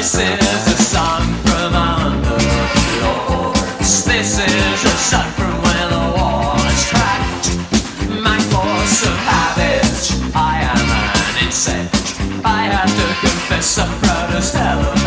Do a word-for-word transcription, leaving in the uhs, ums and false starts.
This is a song from under the floors. This is a song from when the walls cracked. My force of habit, I am an insect. I have to confess I'm proud as hell.